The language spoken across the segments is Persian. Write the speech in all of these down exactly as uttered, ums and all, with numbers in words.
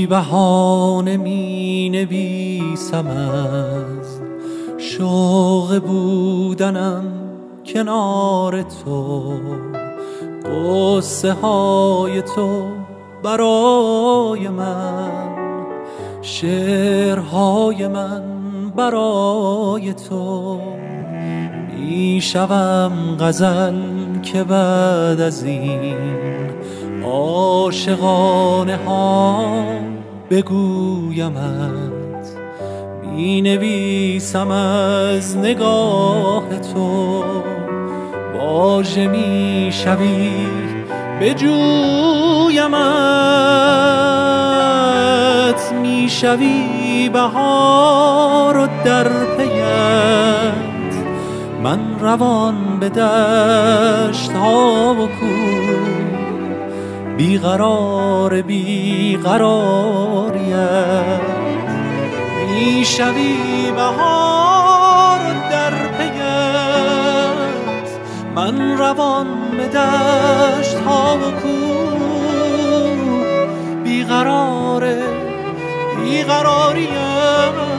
بی بهانه می نویسم از شوق بودنم کنار تو، قصه های تو برای من، شعرهای من برای تو. می شوم غزل که بعد از این عاشقانه ها بگویمت، می نویسم از نگاه تو، واژه می شوی بجویمت، می شوی بهار و در پیت، من روان به دشت ها و کوه، بیقرار بیقراریت. می شوی بهار و در پیت، من روان به دشت ها و کوه، بیقرار بیقراریت.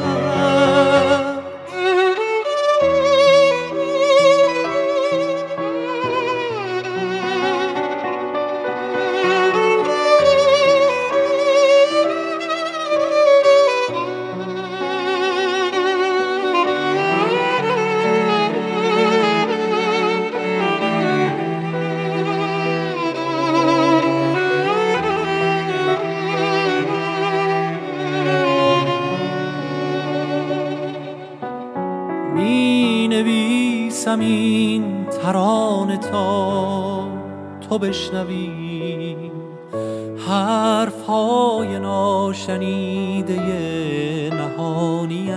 می نویسم این ترانه تا تو بشنوی حرف های ناشنیده نهانیم.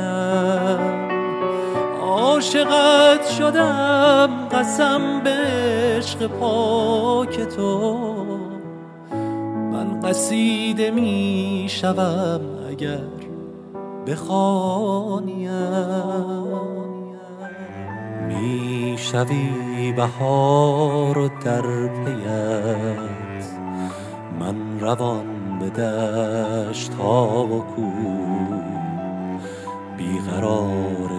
عاشقت شدم قسم به عشق پاک تو، من قصیده می شوم اگر بخوانیم. می شوی بهار و در پیت، من روان به دشت ها و کوه، بیقرار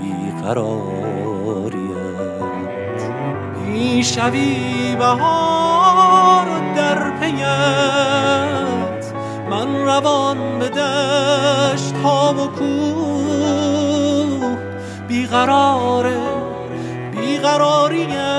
بیقراریت. می شوی بهار و در پیت، من روان به دشت ها و کوه، بیقرار بیقراریت.